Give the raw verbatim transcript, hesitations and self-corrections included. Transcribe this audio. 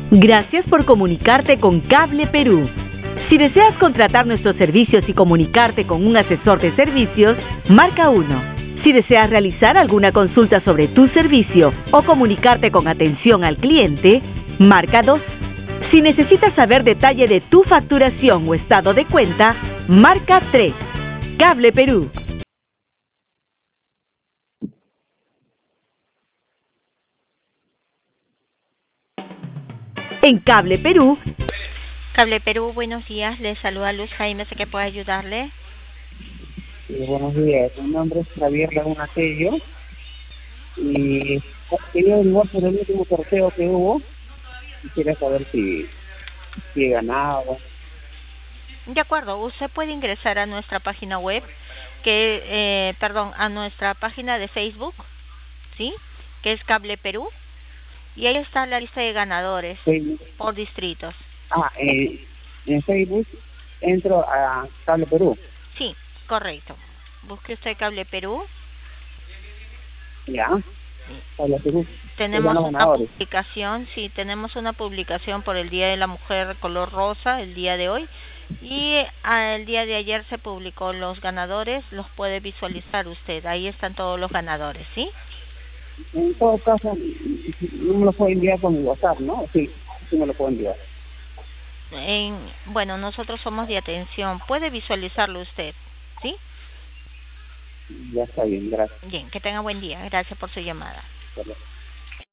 Gracias por comunicarte con Cable Perú. Si deseas contratar nuestros servicios y comunicarte con un asesor de servicios, marca uno. Si deseas realizar alguna consulta sobre tu servicio o comunicarte con atención al cliente, marca dos. Si necesitas saber detalle de tu facturación o estado de cuenta, marca tres. Cable Perú. En Cable Perú. Cable Perú, buenos días. Les saluda Luz Jaime, sé que puede ayudarle. Sí, buenos días. Mi nombre es Javier Laguna Tello y quería averiguar por el último sorteo que hubo. Quisiera saber si, si he ganado. De acuerdo, usted puede ingresar a nuestra página web, que, eh, perdón, a nuestra página de Facebook, ¿sí? Que es Cable Perú, y ahí está la lista de ganadores Facebook. por distritos. Ah, eh, en Facebook entro a Cable Perú. Sí, correcto. Busque usted Cable Perú. Ya, Cable Perú. Tenemos una publicación, sí, tenemos una publicación por el Día de la Mujer color rosa, el día de hoy. Y ah, el día de ayer se publicó los ganadores, los puede visualizar usted, ahí están todos los ganadores, ¿sí? En todo caso, no me lo puede enviar con mi WhatsApp, ¿no? Sí, sí me lo puedo enviar. En, bueno, nosotros somos de atención, puede visualizarlo usted, ¿sí? Ya está bien, gracias. Bien, que tenga buen día, gracias por su llamada. Gracias.